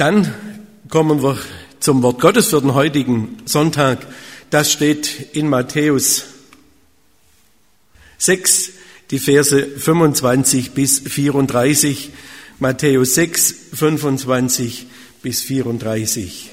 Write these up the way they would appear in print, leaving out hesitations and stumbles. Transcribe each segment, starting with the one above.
Dann kommen wir zum Wort Gottes für den heutigen Sonntag. Das steht in Matthäus 6, die Verse 25 bis 34. Matthäus 6, 25 bis 34.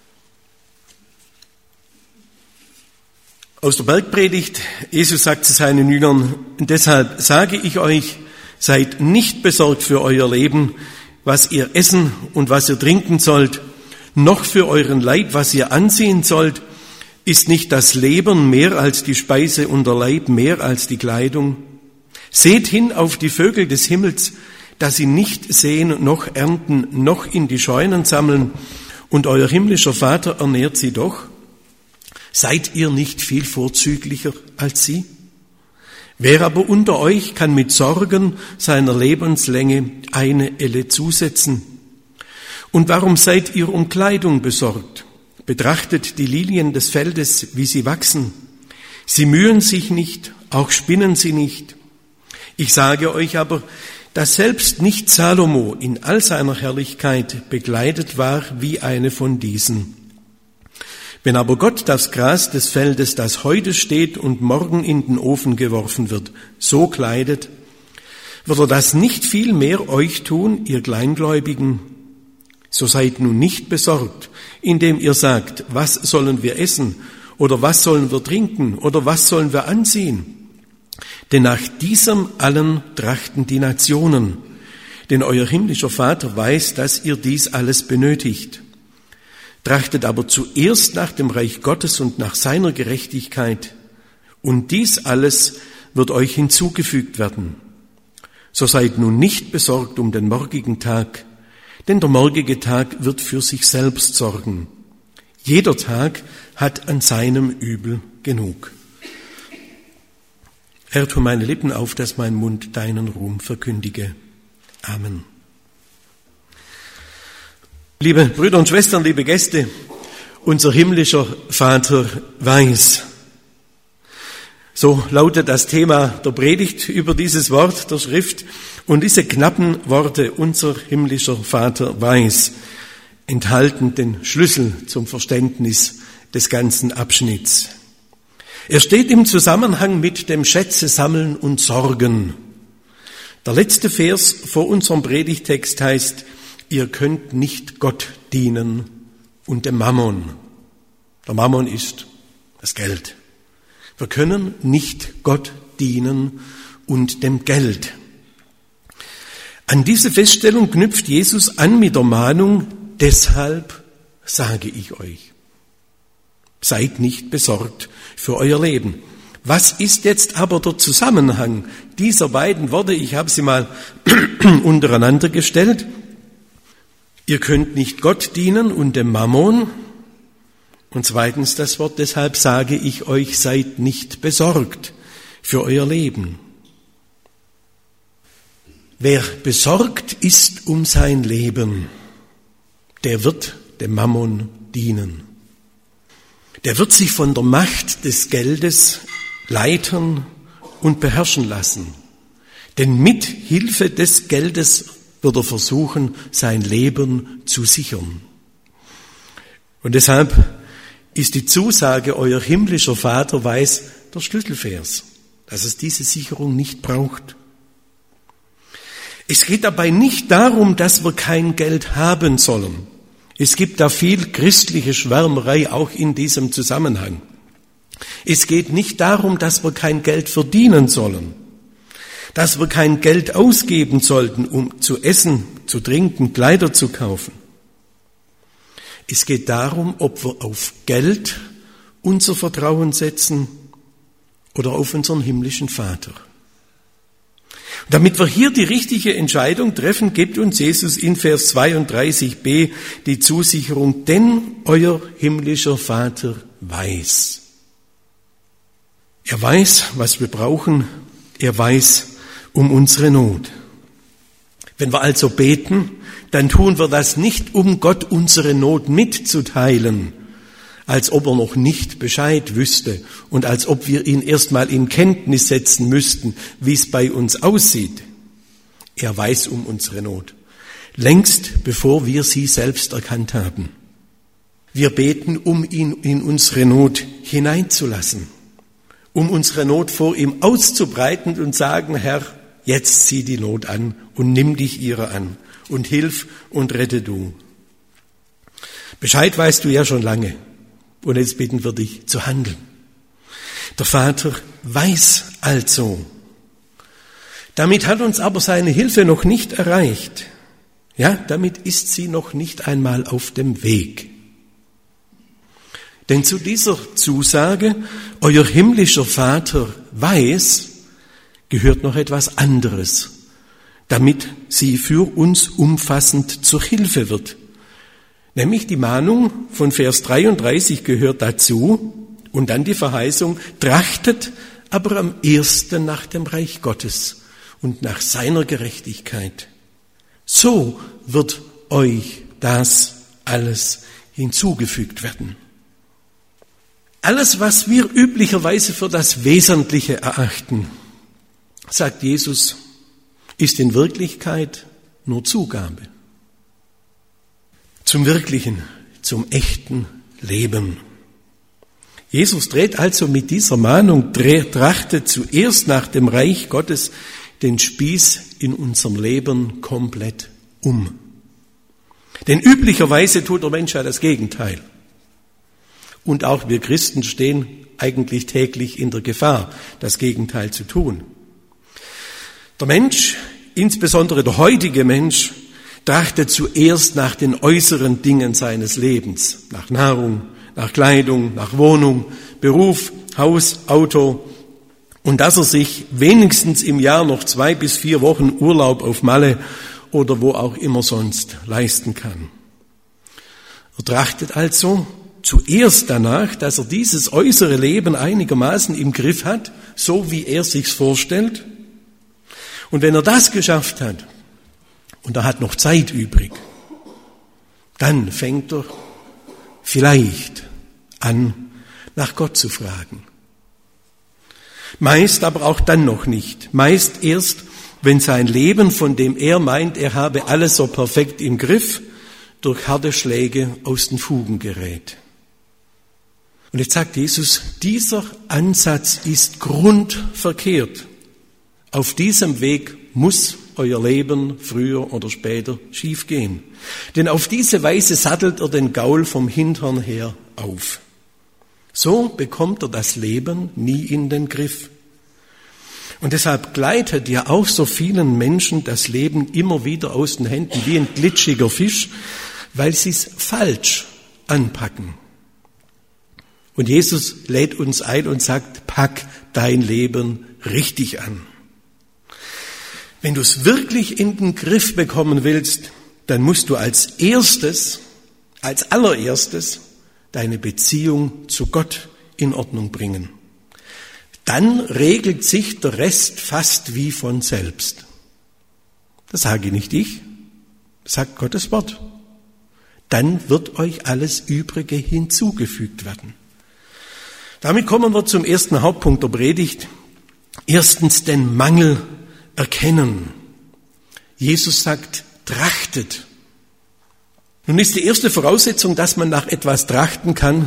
Aus der Bergpredigt, Jesus sagt zu seinen Jüngern: Deshalb sage ich euch, seid nicht besorgt für euer Leben, was ihr essen und was ihr trinken sollt, noch für euren Leib, was ihr anziehen sollt. Ist nicht das Leben mehr als die Speise und der Leib mehr als die Kleidung? Seht hin auf die Vögel des Himmels, dass sie nicht säen noch ernten, noch in die Scheunen sammeln, und euer himmlischer Vater ernährt sie doch. Seid ihr nicht viel vorzüglicher als sie? Wer aber unter euch kann mit Sorgen seiner Lebenslänge eine Elle zusetzen? Und warum seid ihr um Kleidung besorgt? Betrachtet die Lilien des Feldes, wie sie wachsen. Sie mühen sich nicht, auch spinnen sie nicht. Ich sage euch aber, dass selbst nicht Salomo in all seiner Herrlichkeit bekleidet war wie eine von diesen. Wenn aber Gott das Gras des Feldes, das heute steht und morgen in den Ofen geworfen wird, so kleidet, wird er das nicht viel mehr euch tun, ihr Kleingläubigen? So seid nun nicht besorgt, indem ihr sagt, was sollen wir essen oder was sollen wir trinken oder was sollen wir anziehen? Denn nach diesem allen trachten die Nationen, denn euer himmlischer Vater weiß, dass ihr dies alles benötigt. Trachtet aber zuerst nach dem Reich Gottes und nach seiner Gerechtigkeit, und dies alles wird euch hinzugefügt werden. So seid nun nicht besorgt um den morgigen Tag, denn der morgige Tag wird für sich selbst sorgen. Jeder Tag hat an seinem Übel genug. Herr, tu meine Lippen auf, dass mein Mund deinen Ruhm verkündige. Amen. Liebe Brüder und Schwestern, liebe Gäste, unser himmlischer Vater weiß. So lautet das Thema der Predigt über dieses Wort der Schrift. Und diese knappen Worte, unser himmlischer Vater weiß, enthalten den Schlüssel zum Verständnis des ganzen Abschnitts. Er steht im Zusammenhang mit dem Schätze sammeln und sorgen. Der letzte Vers vor unserem Predigtext heißt: Ihr könnt nicht Gott dienen und dem Mammon. Der Mammon ist das Geld. Wir können nicht Gott dienen und dem Geld. An diese Feststellung knüpft Jesus an mit der Mahnung: Deshalb sage ich euch, seid nicht besorgt für euer Leben. Was ist jetzt aber der Zusammenhang dieser beiden Worte? Ich habe sie mal untereinander gestellt. Ihr könnt nicht Gott dienen und dem Mammon. Und zweitens das Wort: Deshalb sage ich euch, seid nicht besorgt für euer Leben. Wer besorgt ist um sein Leben, der wird dem Mammon dienen. Der wird sich von der Macht des Geldes leiten und beherrschen lassen. Denn mit Hilfe des Geldes wird er versuchen, sein Leben zu sichern. Und deshalb ist die Zusage, euer himmlischer Vater weiß, der Schlüsselvers, dass es diese Sicherung nicht braucht. Es geht dabei nicht darum, dass wir kein Geld haben sollen. Es gibt da viel christliche Schwärmerei auch in diesem Zusammenhang. Es geht nicht darum, dass wir kein Geld verdienen sollen, dass wir kein Geld ausgeben sollten, um zu essen, zu trinken, Kleider zu kaufen. Es geht darum, ob wir auf Geld unser Vertrauen setzen oder auf unseren himmlischen Vater. Und damit wir hier die richtige Entscheidung treffen, gibt uns Jesus in Vers 32b die Zusicherung: Denn euer himmlischer Vater weiß. Er weiß, was wir brauchen. Er weiß um unsere Not. Wenn wir also beten, dann tun wir das nicht, um Gott unsere Not mitzuteilen, als ob er noch nicht Bescheid wüsste und als ob wir ihn erstmal in Kenntnis setzen müssten, wie es bei uns aussieht. Er weiß um unsere Not. längst bevor wir sie selbst erkannt haben. Wir beten, um ihn in unsere Not hineinzulassen, um unsere Not vor ihm auszubreiten und sagen, Herr, jetzt zieh die Not an und nimm dich ihrer an und hilf und rette du. Bescheid weißt du ja schon lange und jetzt bitten wir dich zu handeln. Der Vater weiß also. Damit hat uns aber seine Hilfe noch nicht erreicht. Ja, damit ist sie noch nicht einmal auf dem Weg. Denn zu dieser Zusage, euer himmlischer Vater weiß, gehört noch etwas anderes, damit sie für uns umfassend zur Hilfe wird. Nämlich die Mahnung von Vers 33 gehört dazu und dann die Verheißung, trachtet aber am ersten nach dem Reich Gottes und nach seiner Gerechtigkeit. So wird euch das alles hinzugefügt werden. Alles, was wir üblicherweise für das Wesentliche erachten, sagt Jesus, ist in Wirklichkeit nur Zugabe. Zum wirklichen, zum echten Leben. Jesus dreht also mit dieser Mahnung, trachtet zuerst nach dem Reich Gottes, den Spieß in unserem Leben komplett um. Denn üblicherweise tut der Mensch ja das Gegenteil. Und auch wir Christen stehen eigentlich täglich in der Gefahr, das Gegenteil zu tun. Der Mensch, insbesondere der heutige Mensch, trachtet zuerst nach den äußeren Dingen seines Lebens, nach Nahrung, nach Kleidung, nach Wohnung, Beruf, Haus, Auto und dass er sich wenigstens im Jahr noch 2 bis 4 Wochen Urlaub auf Malle oder wo auch immer sonst leisten kann. Er trachtet also zuerst danach, dass er dieses äußere Leben einigermaßen im Griff hat, so wie er sich's vorstellt. Und wenn er das geschafft hat und er hat noch Zeit übrig, dann fängt er vielleicht an, nach Gott zu fragen. Meist aber auch dann noch nicht. Meist erst, wenn sein Leben, von dem er meint, er habe alles so perfekt im Griff, durch harte Schläge aus den Fugen gerät. Und jetzt sagt Jesus, dieser Ansatz ist grundverkehrt. Auf diesem Weg muss euer Leben früher oder später schiefgehen. Denn auf diese Weise sattelt er den Gaul vom Hintern her auf. So bekommt er das Leben nie in den Griff. Und deshalb gleitet ja auch so vielen Menschen das Leben immer wieder aus den Händen wie ein glitschiger Fisch, weil sie es falsch anpacken. Und Jesus lädt uns ein und sagt, pack dein Leben richtig an. Wenn du es wirklich in den Griff bekommen willst, dann musst du als allererstes deine Beziehung zu Gott in Ordnung bringen. Dann regelt sich der Rest fast wie von selbst. Das sage nicht ich, das sagt Gottes Wort. Dann wird euch alles Übrige hinzugefügt werden. Damit kommen wir zum ersten Hauptpunkt der Predigt. Erstens den Mangel erkennen. Jesus sagt, trachtet. Nun ist die erste Voraussetzung, dass man nach etwas trachten kann,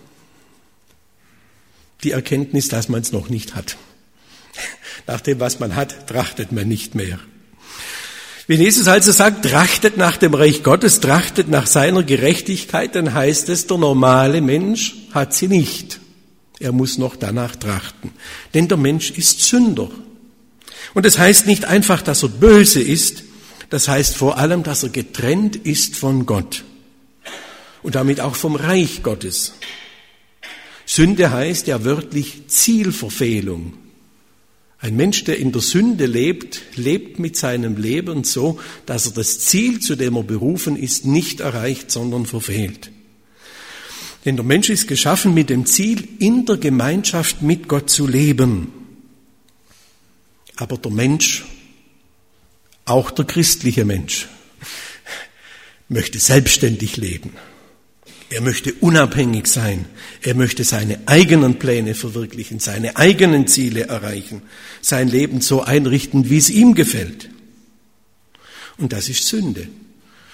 die Erkenntnis, dass man es noch nicht hat. Nach dem, was man hat, trachtet man nicht mehr. Wenn Jesus also sagt, trachtet nach dem Reich Gottes, trachtet nach seiner Gerechtigkeit, dann heißt es, der normale Mensch hat sie nicht. Er muss noch danach trachten. Denn der Mensch ist Sünder. Und das heißt nicht einfach, dass er böse ist, das heißt vor allem, dass er getrennt ist von Gott und damit auch vom Reich Gottes. Sünde heißt ja wörtlich Zielverfehlung. Ein Mensch, der in der Sünde lebt, lebt mit seinem Leben so, dass er das Ziel, zu dem er berufen ist, nicht erreicht, sondern verfehlt. Denn der Mensch ist geschaffen mit dem Ziel, in der Gemeinschaft mit Gott zu leben. Aber der Mensch, auch der christliche Mensch, möchte selbstständig leben. Er möchte unabhängig sein. Er möchte seine eigenen Pläne verwirklichen, seine eigenen Ziele erreichen, sein Leben so einrichten, wie es ihm gefällt. Und das ist Sünde.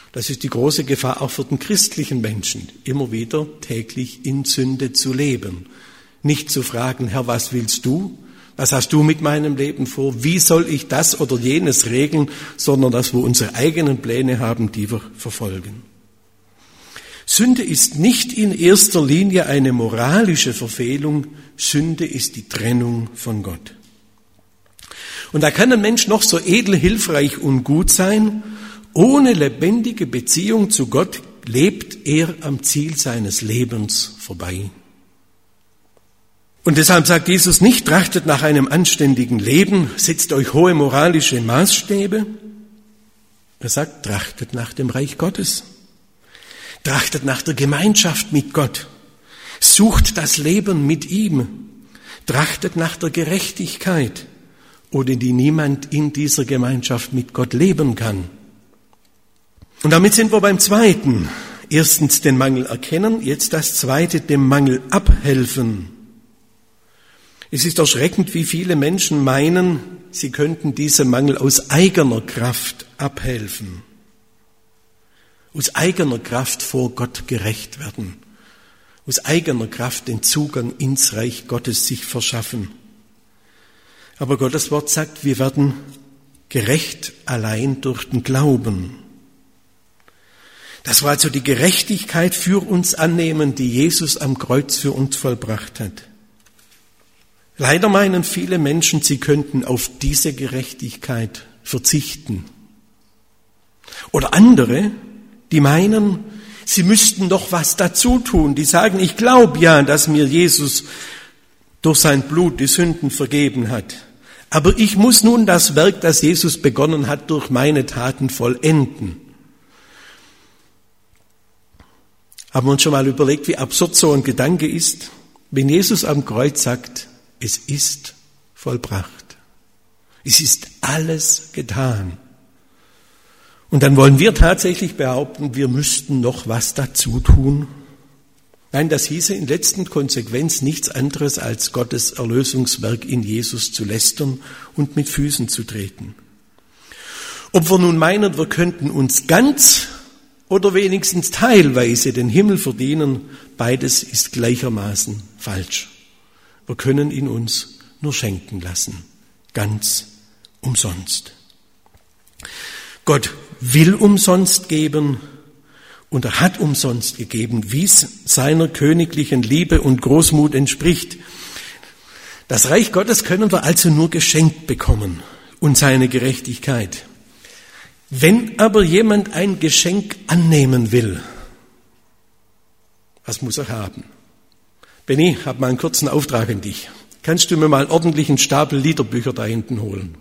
Das ist die große Gefahr auch für den christlichen Menschen, immer wieder täglich in Sünde zu leben. Nicht zu fragen, Herr, was willst du? Was hast du mit meinem Leben vor? Wie soll ich das oder jenes regeln? Sondern dass wir unsere eigenen Pläne haben, die wir verfolgen. Sünde ist nicht in erster Linie eine moralische Verfehlung. Sünde ist die Trennung von Gott. Und da kann ein Mensch noch so edel, hilfreich und gut sein. Ohne lebendige Beziehung zu Gott lebt er am Ziel seines Lebens vorbei. Und deshalb sagt Jesus nicht, trachtet nach einem anständigen Leben, setzt euch hohe moralische Maßstäbe. Er sagt, trachtet nach dem Reich Gottes. Trachtet nach der Gemeinschaft mit Gott. Sucht das Leben mit ihm. Trachtet nach der Gerechtigkeit, ohne die niemand in dieser Gemeinschaft mit Gott leben kann. Und damit sind wir beim Zweiten. Erstens den Mangel erkennen, jetzt das Zweite, dem Mangel abhelfen. Es ist erschreckend, wie viele Menschen meinen, sie könnten diesem Mangel aus eigener Kraft abhelfen. Aus eigener Kraft vor Gott gerecht werden. Aus eigener Kraft den Zugang ins Reich Gottes sich verschaffen. Aber Gottes Wort sagt, wir werden gerecht allein durch den Glauben. Das war also die Gerechtigkeit für uns annehmen, die Jesus am Kreuz für uns vollbracht hat. Leider meinen viele Menschen, sie könnten auf diese Gerechtigkeit verzichten. Oder andere, die meinen, sie müssten doch was dazu tun. Die sagen, ich glaube ja, dass mir Jesus durch sein Blut die Sünden vergeben hat. Aber ich muss nun das Werk, das Jesus begonnen hat, durch meine Taten vollenden. Haben wir uns schon mal überlegt, wie absurd so ein Gedanke ist? Wenn Jesus am Kreuz sagt, es ist vollbracht. Es ist alles getan. Und dann wollen wir tatsächlich behaupten, wir müssten noch was dazu tun. Nein, das hieße in letzter Konsequenz nichts anderes, als Gottes Erlösungswerk in Jesus zu lästern und mit Füßen zu treten. Ob wir nun meinen, wir könnten uns ganz oder wenigstens teilweise den Himmel verdienen, beides ist gleichermaßen falsch. Wir können ihn uns nur schenken lassen, ganz umsonst. Gott will umsonst geben und er hat umsonst gegeben, wie es seiner königlichen Liebe und Großmut entspricht. Das Reich Gottes können wir also nur geschenkt bekommen und seine Gerechtigkeit. Wenn aber jemand ein Geschenk annehmen will, was muss er haben? Benni, ich habe mal einen kurzen Auftrag an dich. Kannst du mir mal einen ordentlichen Stapel Liederbücher da hinten holen?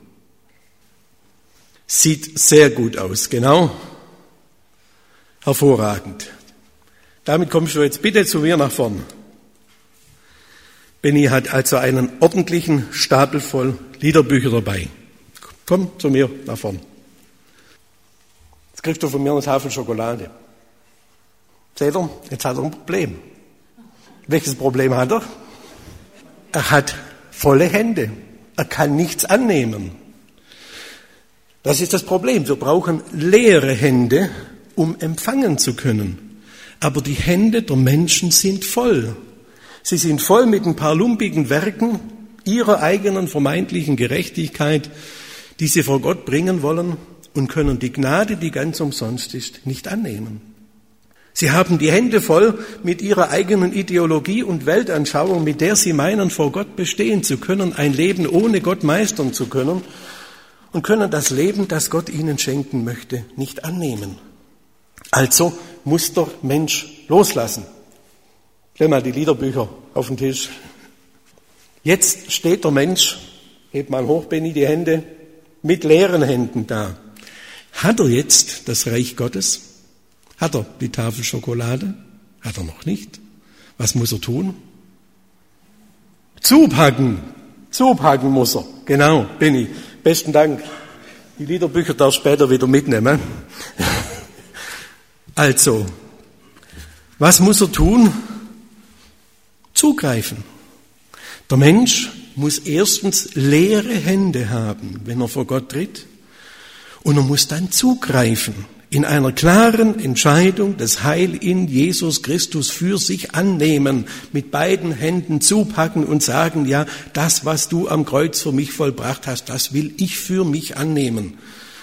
Sieht sehr gut aus, genau. Hervorragend. Damit kommst du jetzt bitte zu mir nach vorn. Benni hat also einen ordentlichen Stapel voll Liederbücher dabei. Komm zu mir nach vorn. Jetzt kriegst du von mir eine Tafel Schokolade. Seht ihr, jetzt hat er ein Problem. Welches Problem hat er? Er hat volle Hände. Er kann nichts annehmen. Das ist das Problem. Wir brauchen leere Hände, um empfangen zu können. Aber die Hände der Menschen sind voll. Sie sind voll mit ein paar lumpigen Werken ihrer eigenen vermeintlichen Gerechtigkeit, die sie vor Gott bringen wollen und können die Gnade, die ganz umsonst ist, nicht annehmen. Sie haben die Hände voll mit ihrer eigenen Ideologie und Weltanschauung, mit der sie meinen, vor Gott bestehen zu können, ein Leben ohne Gott meistern zu können und können das Leben, das Gott ihnen schenken möchte, nicht annehmen. Also muss der Mensch loslassen. Stell mal die Liederbücher auf den Tisch. Jetzt steht der Mensch, heb mal hoch, Benni, die Hände, mit leeren Händen da. Hat er jetzt das Reich Gottes? Hat er die Tafel Schokolade? Hat er noch nicht. Was muss er tun? Zupacken. Zupacken muss er. Genau, Benni. Besten Dank. Die Liederbücher darf später wieder mitnehmen. Also, was muss er tun? Zugreifen. Der Mensch muss erstens leere Hände haben, wenn er vor Gott tritt. Und er muss dann zugreifen. in einer klaren Entscheidung das Heil in Jesus Christus für sich annehmen, mit beiden Händen zupacken und sagen, ja, das, was du am Kreuz für mich vollbracht hast, das will ich für mich annehmen.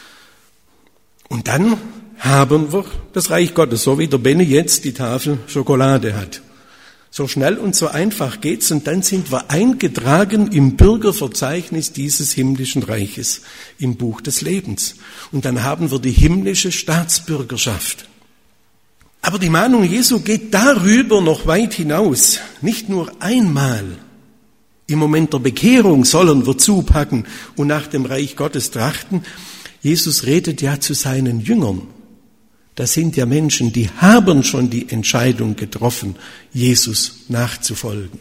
Und dann haben wir das Reich Gottes, so wie der Benny jetzt die Tafel Schokolade hat. So schnell und so einfach geht's, und dann sind wir eingetragen im Bürgerverzeichnis dieses himmlischen Reiches, im Buch des Lebens. Und dann haben wir die himmlische Staatsbürgerschaft. Aber die Mahnung Jesu geht darüber noch weit hinaus. Nicht nur einmal. Im Moment der Bekehrung sollen wir zupacken und nach dem Reich Gottes trachten. Jesus redet ja zu seinen Jüngern. Das sind ja Menschen, die haben schon die Entscheidung getroffen, Jesus nachzufolgen.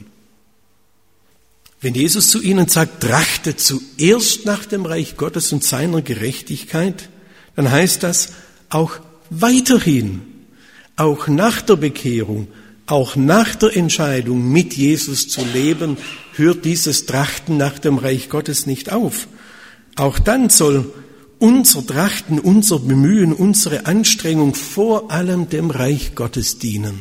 Wenn Jesus zu ihnen sagt, trachtet zuerst nach dem Reich Gottes und seiner Gerechtigkeit, dann heißt das auch weiterhin, auch nach der Bekehrung, auch nach der Entscheidung, mit Jesus zu leben, hört dieses Trachten nach dem Reich Gottes nicht auf. Auch dann soll unser Trachten, unser Bemühen, unsere Anstrengung vor allem dem Reich Gottes dienen.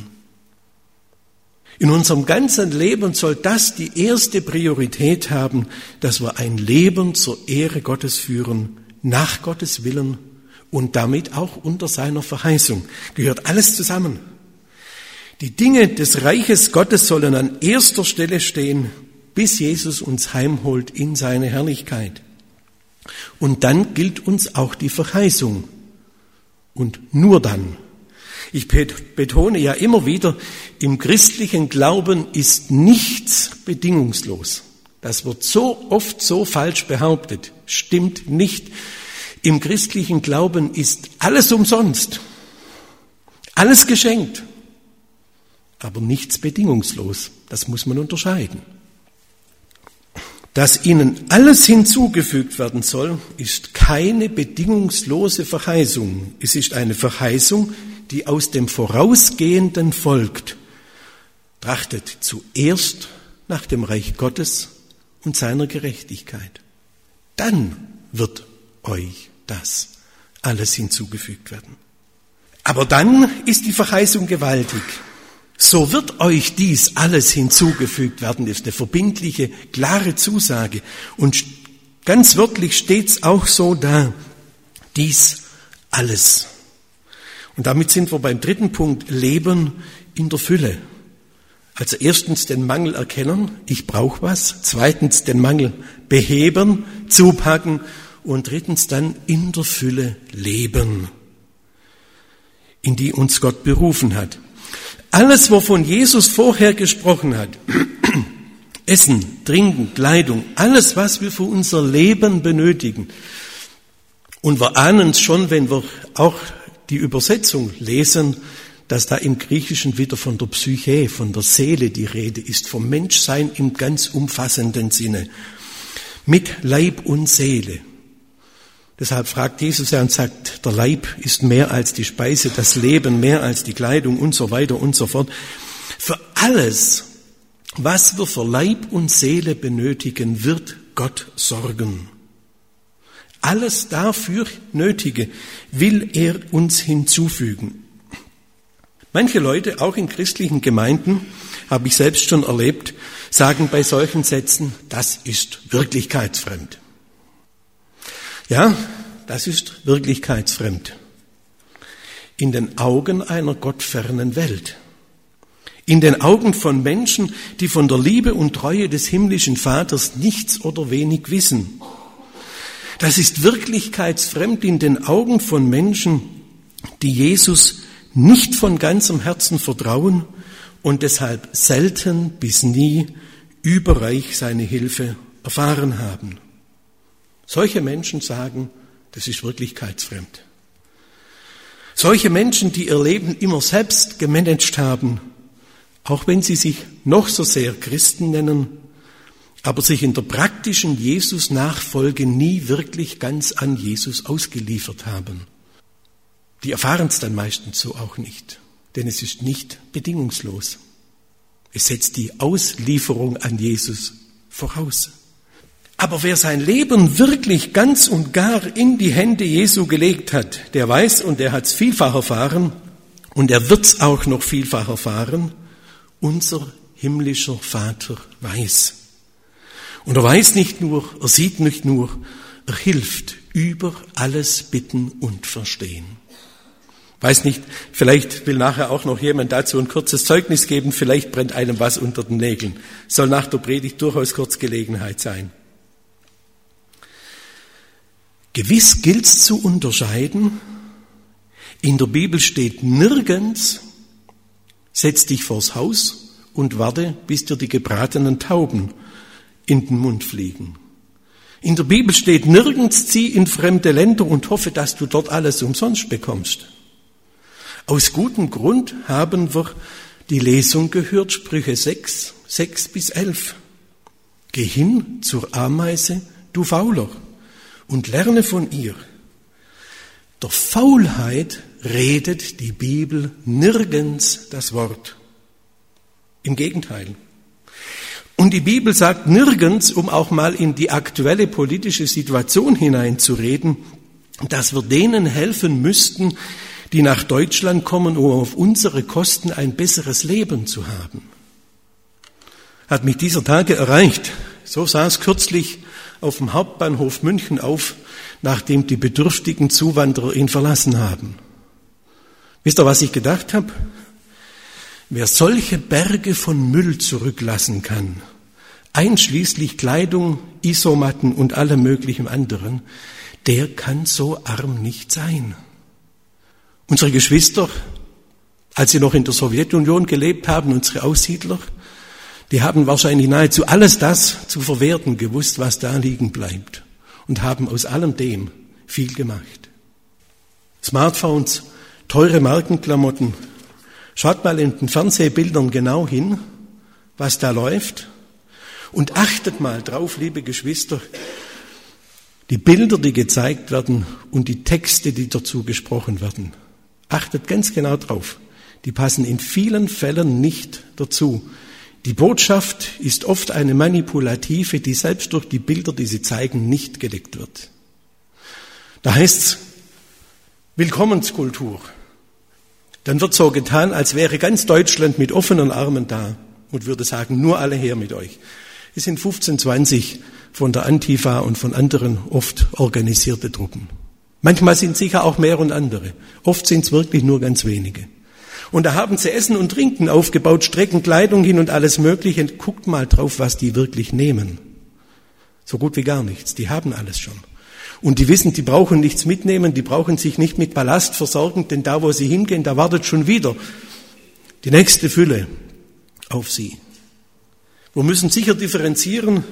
In unserem ganzen Leben soll das die erste Priorität haben, dass wir ein Leben zur Ehre Gottes führen, nach Gottes Willen und damit auch unter seiner Verheißung. Gehört alles zusammen. Die Dinge des Reiches Gottes sollen an erster Stelle stehen, bis Jesus uns heimholt in seine Herrlichkeit. Und dann gilt uns auch die Verheißung. Und nur dann. Ich betone ja immer wieder, im christlichen Glauben ist nichts bedingungslos. Das wird so oft so falsch behauptet. Stimmt nicht. Im christlichen Glauben ist alles umsonst. Alles geschenkt. Aber nichts bedingungslos. Das muss man unterscheiden. Dass ihnen alles hinzugefügt werden soll, ist keine bedingungslose Verheißung. Es ist eine Verheißung, die aus dem Vorausgehenden folgt. Trachtet zuerst nach dem Reich Gottes und seiner Gerechtigkeit. Dann wird euch das alles hinzugefügt werden. Aber dann ist die Verheißung gewaltig. So wird euch dies alles hinzugefügt werden, das ist eine verbindliche, klare Zusage. Und ganz wörtlich steht's auch so da, dies alles. Und damit sind wir beim dritten Punkt, Leben in der Fülle. Also erstens den Mangel erkennen, ich brauche was. Zweitens den Mangel beheben, zupacken. Und drittens dann in der Fülle leben, in die uns Gott berufen hat. Alles, wovon Jesus vorher gesprochen hat, Essen, Trinken, Kleidung, alles, was wir für unser Leben benötigen. Und wir ahnen es schon, wenn wir auch die Übersetzung lesen, dass da im Griechischen wieder von der Psyche, von der Seele die Rede ist, vom Menschsein im ganz umfassenden Sinne, mit Leib und Seele. Deshalb fragt Jesus ja und sagt, der Leib ist mehr als die Speise, das Leben mehr als die Kleidung und so weiter und so fort. Für alles, was wir für Leib und Seele benötigen, wird Gott sorgen. Alles dafür Nötige will er uns hinzufügen. Manche Leute, auch in christlichen Gemeinden, habe ich selbst schon erlebt, sagen bei solchen Sätzen, das ist wirklichkeitsfremd. Ja, das ist wirklichkeitsfremd. In den Augen einer gottfernen Welt. In den Augen von Menschen, die von der Liebe und Treue des himmlischen Vaters nichts oder wenig wissen. Das ist wirklichkeitsfremd in den Augen von Menschen, die Jesus nicht von ganzem Herzen vertrauen und deshalb selten bis nie überreich seine Hilfe erfahren haben. Solche Menschen sagen, das ist wirklichkeitsfremd. Solche Menschen, die ihr Leben immer selbst gemanagt haben, auch wenn sie sich noch so sehr Christen nennen, aber sich in der praktischen Jesus-Nachfolge nie wirklich ganz an Jesus ausgeliefert haben. Die erfahren es dann meistens so auch nicht, denn es ist nicht bedingungslos. Es setzt die Auslieferung an Jesus voraus. Aber wer sein Leben wirklich ganz und gar in die Hände Jesu gelegt hat, der weiß und der hat es vielfach erfahren und er wird es auch noch vielfach erfahren, unser himmlischer Vater weiß. Und er weiß nicht nur, er sieht nicht nur, er hilft über alles Bitten und Verstehen. Weiß nicht, vielleicht will nachher auch noch jemand dazu ein kurzes Zeugnis geben, vielleicht brennt einem was unter den Nägeln. Soll nach der Predigt durchaus kurz Gelegenheit sein. Gewiss gilt's zu unterscheiden. In der Bibel steht nirgends, setz dich vors Haus und warte, bis dir die gebratenen Tauben in den Mund fliegen. In der Bibel steht nirgends, zieh in fremde Länder und hoffe, dass du dort alles umsonst bekommst. Aus gutem Grund haben wir die Lesung gehört, Sprüche 6-11. Geh hin zur Ameise, du Fauler, und lerne von ihr. Der Faulheit redet die Bibel nirgends das Wort. Im Gegenteil. Und die Bibel sagt nirgends, um auch mal in die aktuelle politische Situation hineinzureden, dass wir denen helfen müssten, die nach Deutschland kommen, um auf unsere Kosten ein besseres Leben zu haben. Hat mich dieser Tage erreicht. So sah es kürzlich auf dem Hauptbahnhof München auf, nachdem die bedürftigen Zuwanderer ihn verlassen haben. Wisst ihr, was ich gedacht habe? Wer solche Berge von Müll zurücklassen kann, einschließlich Kleidung, Isomatten und allem möglichen anderen, der kann so arm nicht sein. Unsere Geschwister, als sie noch in der Sowjetunion gelebt haben, unsere Aussiedler, die haben wahrscheinlich nahezu alles das zu verwerten gewusst, was da liegen bleibt, und haben aus allem dem viel gemacht. Smartphones, teure Markenklamotten. Schaut mal in den Fernsehbildern genau hin, was da läuft, und achtet mal drauf, liebe Geschwister, die Bilder, die gezeigt werden und die Texte, die dazu gesprochen werden. Achtet ganz genau drauf. Die passen in vielen Fällen nicht dazu. Die Botschaft ist oft eine manipulative, die selbst durch die Bilder, die sie zeigen, nicht gedeckt wird. Da heißt's Willkommenskultur. Dann wird so getan, als wäre ganz Deutschland mit offenen Armen da und würde sagen, nur alle her mit euch. Es sind 15, 20 von der Antifa und von anderen oft organisierte Truppen. Manchmal sind sicher auch mehr und andere. Oft sind es wirklich nur ganz wenige. Und da haben sie Essen und Trinken aufgebaut, Strecken, Kleidung hin und alles Mögliche. Guckt mal drauf, was die wirklich nehmen. So gut wie gar nichts. Die haben alles schon. Und die wissen, die brauchen nichts mitnehmen, die brauchen sich nicht mit Ballast versorgen, denn da, wo sie hingehen, da wartet schon wieder die nächste Fülle auf sie. Wir müssen sicher differenzieren.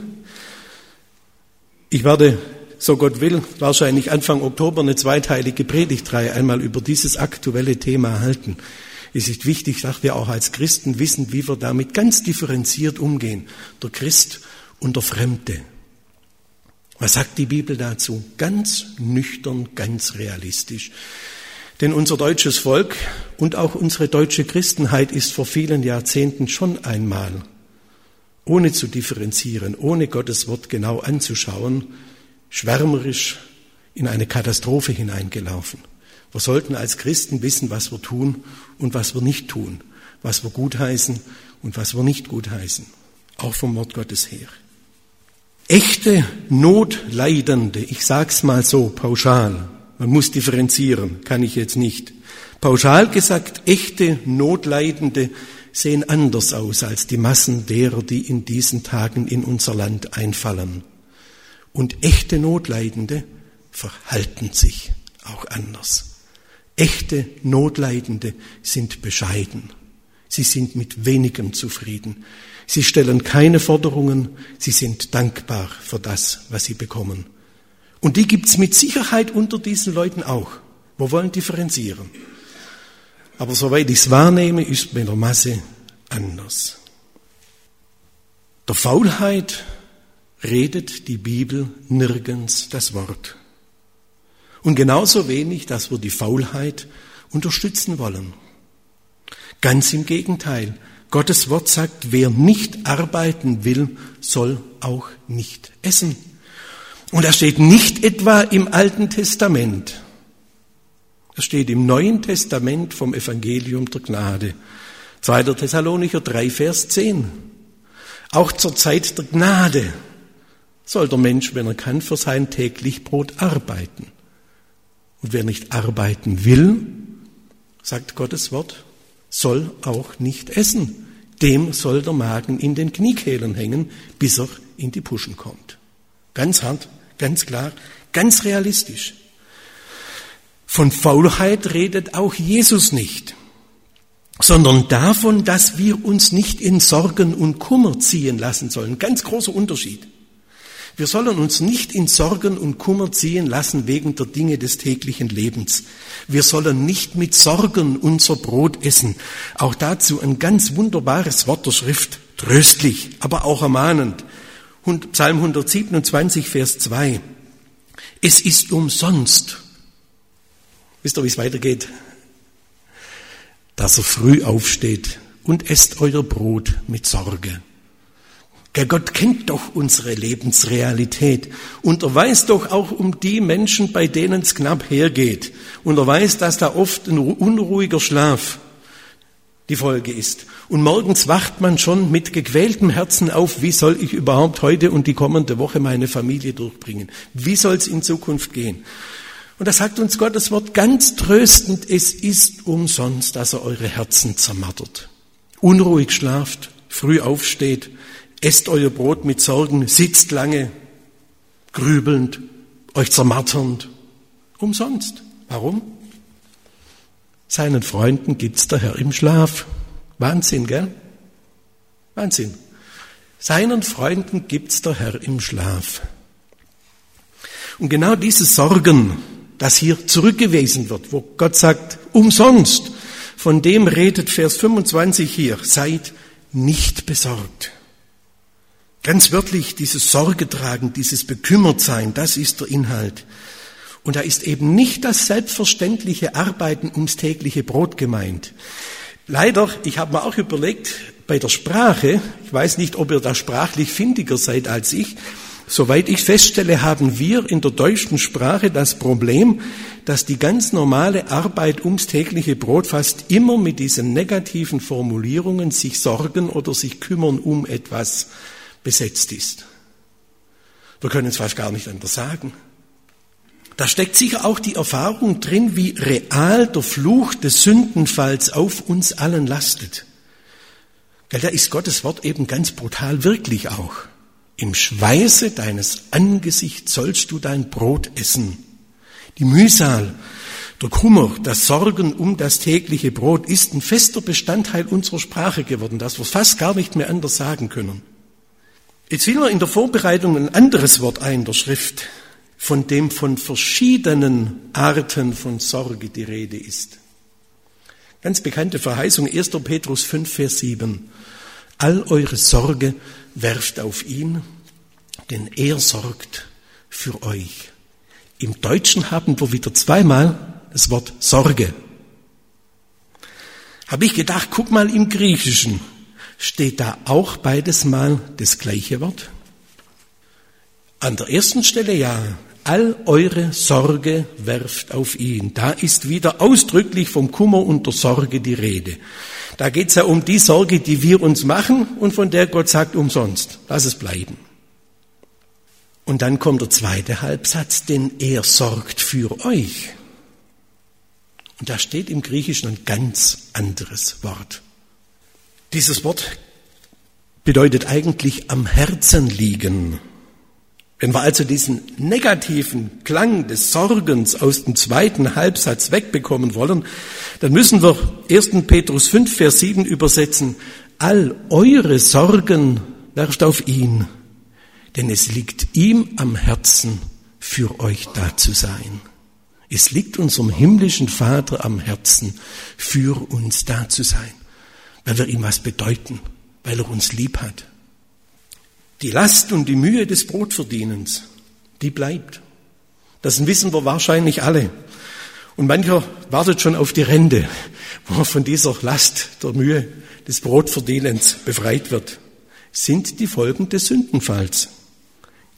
Ich werde, so Gott will, wahrscheinlich Anfang Oktober eine zweiteilige Predigtreihe einmal über dieses aktuelle Thema halten. Es ist wichtig, dass wir auch als Christen wissen, wie wir damit ganz differenziert umgehen. Der Christ und der Fremde. Was sagt die Bibel dazu? Ganz nüchtern, ganz realistisch. Denn unser deutsches Volk und auch unsere deutsche Christenheit ist vor vielen Jahrzehnten schon einmal, ohne zu differenzieren, ohne Gottes Wort genau anzuschauen, schwärmerisch in eine Katastrophe hineingelaufen. Wir sollten als Christen wissen, was wir tun und was wir nicht tun, was wir gutheißen und was wir nicht gutheißen, auch vom Wort Gottes her. Echte Notleidende, ich sag's mal so pauschal, man muss differenzieren, kann ich jetzt nicht. Pauschal gesagt, echte Notleidende sehen anders aus als die Massen derer, die in diesen Tagen in unser Land einfallen. Und echte Notleidende verhalten sich auch anders. Echte Notleidende sind bescheiden. Sie sind mit wenigem zufrieden. Sie stellen keine Forderungen. Sie sind dankbar für das, was sie bekommen. Und die gibt's mit Sicherheit unter diesen Leuten auch. Wir wollen differenzieren. Aber soweit ich es wahrnehme, ist mit der Masse anders. Der Faulheit redet die Bibel nirgends das Wort. Und genauso wenig, dass wir die Faulheit unterstützen wollen. Ganz im Gegenteil. Gottes Wort sagt, wer nicht arbeiten will, soll auch nicht essen. Und das steht nicht etwa im Alten Testament. Das steht im Neuen Testament vom Evangelium der Gnade. 2. Thessalonicher 3, Vers 10. Auch zur Zeit der Gnade soll der Mensch, wenn er kann, für sein täglich Brot arbeiten. Und wer nicht arbeiten will, sagt Gottes Wort, soll auch nicht essen. Dem soll der Magen in den Kniekehlen hängen, bis er in die Puschen kommt. Ganz hart, ganz klar, ganz realistisch. Von Faulheit redet auch Jesus nicht, sondern davon, dass wir uns nicht in Sorgen und Kummer ziehen lassen sollen. Ganz großer Unterschied. Wir sollen uns nicht in Sorgen und Kummer ziehen lassen wegen der Dinge des täglichen Lebens. Wir sollen nicht mit Sorgen unser Brot essen. Auch dazu ein ganz wunderbares Wort der Schrift, tröstlich, aber auch ermahnend. Psalm 127, Vers 2. Es ist umsonst. Wisst ihr, wie es weitergeht? Dass er früh aufsteht und esst euer Brot mit Sorge. Gott kennt doch unsere Lebensrealität und er weiß doch auch um die Menschen, bei denen es knapp hergeht. Und er weiß, dass da oft ein unruhiger Schlaf die Folge ist. Und morgens wacht man schon mit gequältem Herzen auf, wie soll ich überhaupt heute und die kommende Woche meine Familie durchbringen? Wie soll es in Zukunft gehen? Und da sagt uns Gottes Wort ganz tröstend, es ist umsonst, dass er eure Herzen zermartert. Unruhig schlaft, früh aufsteht, esst euer Brot mit Sorgen, sitzt lange, grübelnd, euch zermarternd. Umsonst. Warum? Seinen Freunden gibt's der Herr im Schlaf. Wahnsinn, gell? Wahnsinn. Seinen Freunden gibt's der Herr im Schlaf. Und genau diese Sorgen, das hier zurückgewiesen wird, wo Gott sagt, umsonst, von dem redet Vers 25 hier, seid nicht besorgt. Ganz wörtlich, dieses Sorge tragen, dieses Bekümmertsein, das ist der Inhalt. Und da ist eben nicht das selbstverständliche Arbeiten ums tägliche Brot gemeint. Leider, ich habe mir auch überlegt, bei der Sprache, ich weiß nicht, ob ihr da sprachlich findiger seid als ich, soweit ich feststelle, haben wir in der deutschen Sprache das Problem, dass die ganz normale Arbeit ums tägliche Brot fast immer mit diesen negativen Formulierungen sich sorgen oder sich kümmern um etwas besetzt ist. Wir können es fast gar nicht anders sagen. Da steckt sicher auch die Erfahrung drin, wie real der Fluch des Sündenfalls auf uns allen lastet. Da ist Gottes Wort eben ganz brutal wirklich auch. Im Schweiße deines Angesichts sollst du dein Brot essen. Die Mühsal, der Kummer, das Sorgen um das tägliche Brot ist ein fester Bestandteil unserer Sprache geworden, dass wir fast gar nicht mehr anders sagen können. Jetzt fiel mir in der Vorbereitung ein anderes Wort ein, der Schrift, von dem von verschiedenen Arten von Sorge die Rede ist. Ganz bekannte Verheißung, 1. Petrus 5, Vers 7. All eure Sorge werft auf ihn, denn er sorgt für euch. Im Deutschen haben wir wieder zweimal das Wort Sorge. Habe ich gedacht, guck mal im Griechischen. Steht da auch beides mal das gleiche Wort? An der ersten Stelle ja. All eure Sorge werft auf ihn. Da ist wieder ausdrücklich vom Kummer und der Sorge die Rede. Da geht es ja um die Sorge, die wir uns machen und von der Gott sagt, umsonst. Lass es bleiben. Und dann kommt der zweite Halbsatz, denn er sorgt für euch. Und da steht im Griechischen ein ganz anderes Wort. Dieses Wort bedeutet eigentlich am Herzen liegen. Wenn wir also diesen negativen Klang des Sorgens aus dem zweiten Halbsatz wegbekommen wollen, dann müssen wir 1. Petrus 5, Vers 7 übersetzen. All eure Sorgen werft auf ihn, denn es liegt ihm am Herzen, für euch da zu sein. Es liegt unserem himmlischen Vater am Herzen, für uns da zu sein. Weil wir ihm was bedeuten, weil er uns lieb hat. Die Last und die Mühe des Brotverdienens, die bleibt. Das wissen wir wahrscheinlich alle. Und mancher wartet schon auf die Rente, wo er von dieser Last der Mühe des Brotverdienens befreit wird. Sind die Folgen des Sündenfalls.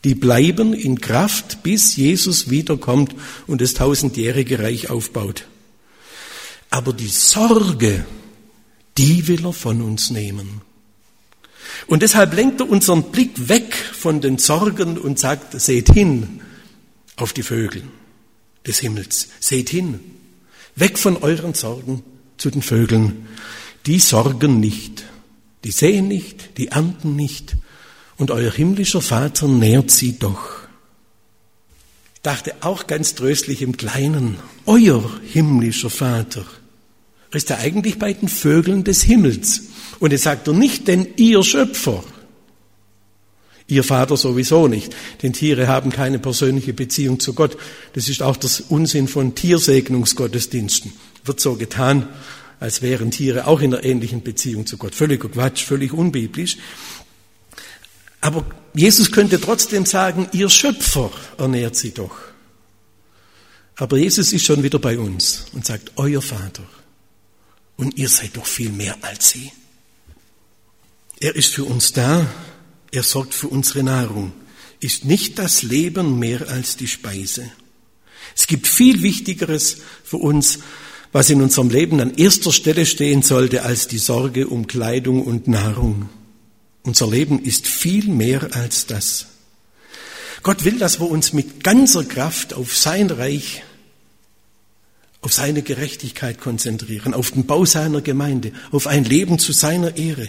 Die bleiben in Kraft, bis Jesus wiederkommt und das 1000-jährige Reich aufbaut. Aber die Sorge, die will er von uns nehmen. Und deshalb lenkt er unseren Blick weg von den Sorgen und sagt, seht hin auf die Vögel des Himmels. Seht hin, weg von euren Sorgen zu den Vögeln. Die sorgen nicht, die säen nicht, die ernten nicht. Und euer himmlischer Vater nährt sie doch. Ich dachte auch ganz tröstlich im Kleinen, euer himmlischer Vater ist ja eigentlich bei den Vögeln des Himmels. Und jetzt sagt er nicht, denn ihr Schöpfer, ihr Vater sowieso nicht, denn Tiere haben keine persönliche Beziehung zu Gott. Das ist auch der Unsinn von Tiersegnungsgottesdiensten. Wird so getan, als wären Tiere auch in einer ähnlichen Beziehung zu Gott. Völliger Quatsch, völlig unbiblisch. Aber Jesus könnte trotzdem sagen, ihr Schöpfer ernährt sie doch. Aber Jesus ist schon wieder bei uns und sagt, euer Vater. Und ihr seid doch viel mehr als sie. Er ist für uns da, er sorgt für unsere Nahrung. Ist nicht das Leben mehr als die Speise? Es gibt viel Wichtigeres für uns, was in unserem Leben an erster Stelle stehen sollte, als die Sorge um Kleidung und Nahrung. Unser Leben ist viel mehr als das. Gott will, dass wir uns mit ganzer Kraft auf sein Reich, auf seine Gerechtigkeit konzentrieren, auf den Bau seiner Gemeinde, auf ein Leben zu seiner Ehre.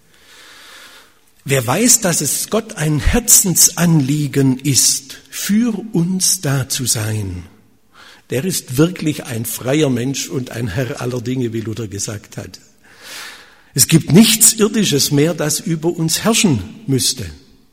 Wer weiß, dass es Gott ein Herzensanliegen ist, für uns da zu sein, der ist wirklich ein freier Mensch und ein Herr aller Dinge, wie Luther gesagt hat. Es gibt nichts Irdisches mehr, das über uns herrschen müsste,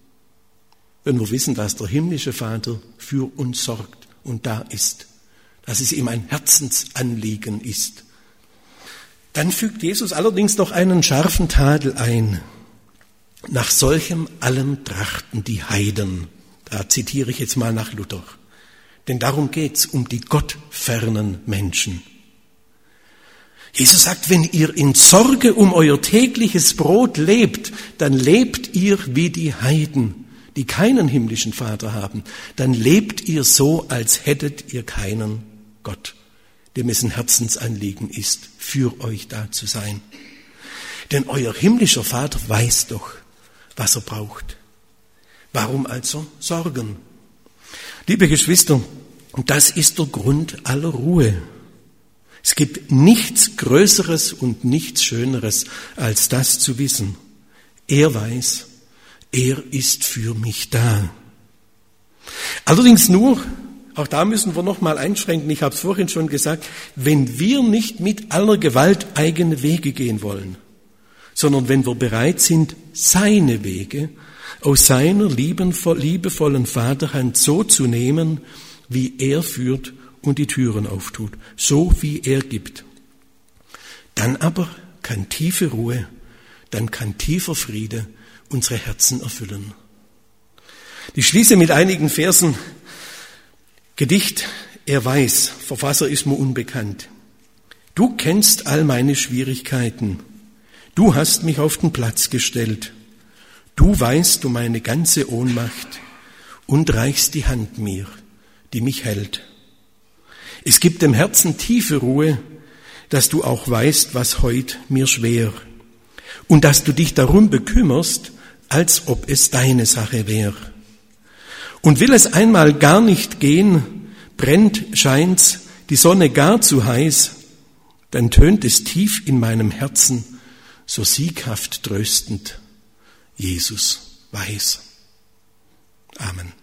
wenn wir wissen, dass der himmlische Vater für uns sorgt und da ist, dass es ihm ein Herzensanliegen ist. Dann fügt Jesus allerdings noch einen scharfen Tadel ein. Nach solchem allem trachten die Heiden. Da zitiere ich jetzt mal nach Luther. Denn darum geht's, um die gottfernen Menschen. Jesus sagt, wenn ihr in Sorge um euer tägliches Brot lebt, dann lebt ihr wie die Heiden, die keinen himmlischen Vater haben. Dann lebt ihr so, als hättet ihr keinen Gott, dem es ein Herzensanliegen ist, für euch da zu sein. Denn euer himmlischer Vater weiß doch, was er braucht. Warum also sorgen? Liebe Geschwister, das ist der Grund aller Ruhe. Es gibt nichts Größeres und nichts Schöneres, als das zu wissen. Er weiß, er ist für mich da. Allerdings nur, auch da müssen wir noch mal einschränken, ich habe es vorhin schon gesagt, wenn wir nicht mit aller Gewalt eigene Wege gehen wollen, sondern wenn wir bereit sind, seine Wege aus seiner liebevollen Vaterhand so zu nehmen, wie er führt und die Türen auftut, so wie er gibt. Dann aber kann tiefe Ruhe, dann kann tiefer Friede unsere Herzen erfüllen. Ich schließe mit einigen Versen. Gedicht, er weiß, Verfasser ist mir unbekannt. Du kennst all meine Schwierigkeiten. Du hast mich auf den Platz gestellt. Du weißt um meine ganze Ohnmacht und reichst die Hand mir, die mich hält. Es gibt dem Herzen tiefe Ruhe, dass du auch weißt, was heut mir schwer, und dass du dich darum bekümmerst, als ob es deine Sache wär. Und will es einmal gar nicht gehen, brennt, scheint's, die Sonne gar zu heiß, dann tönt es tief in meinem Herzen, so sieghaft tröstend, Jesus weiß. Amen.